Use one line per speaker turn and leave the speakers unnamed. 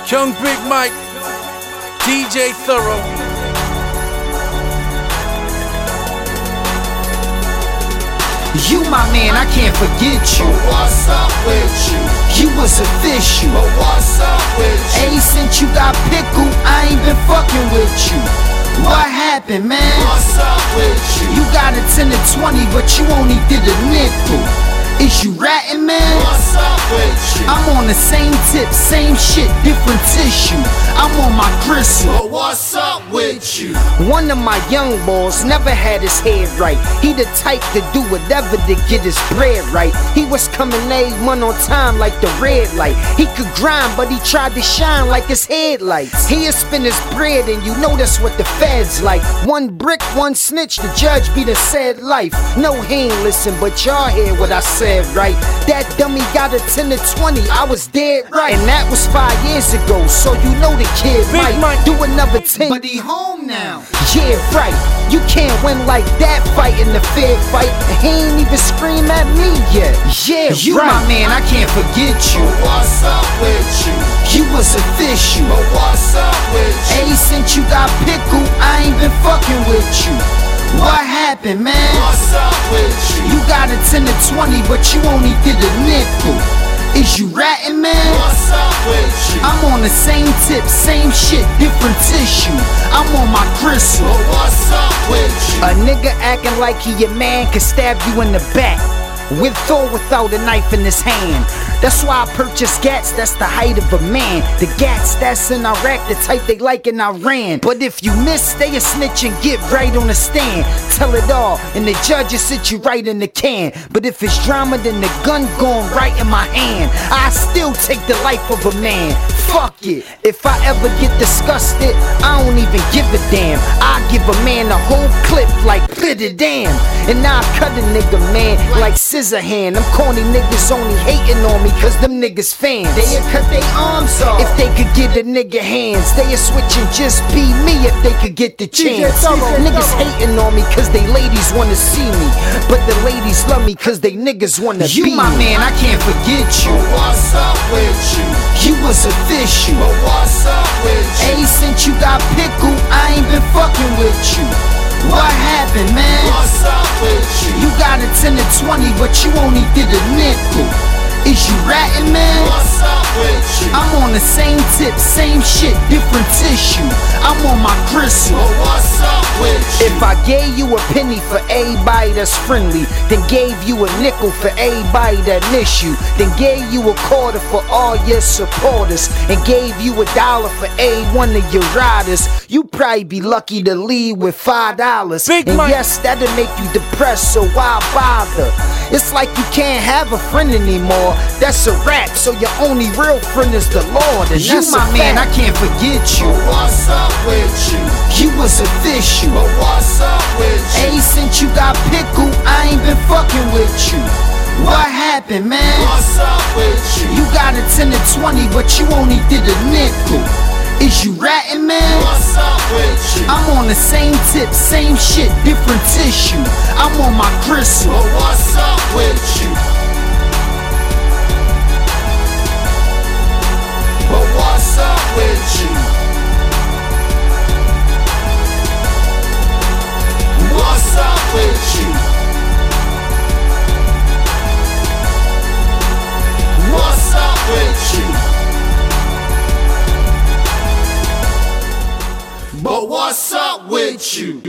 Young Big Mike, DJ Thorough.
You my man, I can't forget you.
But what's up with you?
You was official.
But what's up with you?
Hey, since you got pickled, I ain't been fucking with you. What happened, man?
What's up with you?
You got a 10 to 20, but you only did a nickel. Is you ratting, man?
What's up with you?
I'm on the same tip, same shit, different tissue. I'm on my crystal.
But what's up with you?
One of my young boys never had his head right. He the type to do whatever to get his bread right. He was coming A1 on time like the red light. He could grind, but he tried to shine like his headlights. He'll spin his bread, and you know that's what the feds like. One brick, one snitch, the judge be the said life. No, he ain't listen, but y'all hear what I said, right? That dummy got a 10 to 20, I was dead right. And that was 5 years ago, so you know the kid might do another 10. But he home now. Yeah, right. You can't win like that fight in the fair fight. And he ain't even scream at me yet. Yeah, you right. My man, I can't forget you.
But what's up with you?
You was official.
But what's up with you?
Hey, since you got pickled, I ain't been fucking with you. What happened, man?
What's up with you?
You got a 10 to 20, but you only did a nickel. Is you ratting, man?
What's up with you?
I'm on the same tip, same shit, different tissue. I'm on my crystal.
But what's up with you?
A nigga acting like he your man can stab you in the back, with or without a knife in his hand. That's why I purchased gats, that's the height of a man. The gats that's in Iraq, the type they like in Iran. But if you miss, stay a snitch and get right on the stand. Tell it all, and the judge will sit you right in the can. But if it's drama, then the gun going right in my hand. I still take the life of a man. Fuck it. If I ever get disgusted, I don't even give a damn. I give a man a whole clip like bitter damn. And I cut a nigga, man, like scissor hand. Them corny niggas only hating on me cause them niggas fans. They'll cut their arms off if they could get a nigga hands. They'll switch and just be me if they could get the chance. Niggas hating on me cause they ladies wanna see me, but the ladies love me cause they niggas wanna be me. You my man, I can't forget you.
But what's up with you?
You was official.
But what's up with you?
Hey, since you got pickled, I ain't been fucking with you. What happened, man?
What's up with you?
You got a 10 to 20, but you only did a nickel. Is you ratting, man?
What's up with you?
I'm on the same tip, same shit, different tissue. I'm on my crystal.
But what's up with you?
If I gave you a penny for everybody that's friendly, then gave you a nickel for everybody that miss you, then gave you a quarter for all your supporters, and gave you $1 for every one of your riders, you probably be lucky to leave with $5. And yes, that'll make you depressed, so why bother? It's like you can't have a friend anymore. That's a rap, so your only real friend is the Lord. And you my man, I can't forget you.
But what's up with you?
You was official.
But what's up with you?
Hey, since you got pickled, I ain't been fucking with you. What happened, man?
What's up with you?
You got a 10 to 20, but you only did a nickel. Is you ratting, man?
What's up with you?
I'm on the same tip, same shit, different tissue. I'm on my crystal.
But what's up with you? But what's up with you? What's up with you? What's up with you? But what's up with you?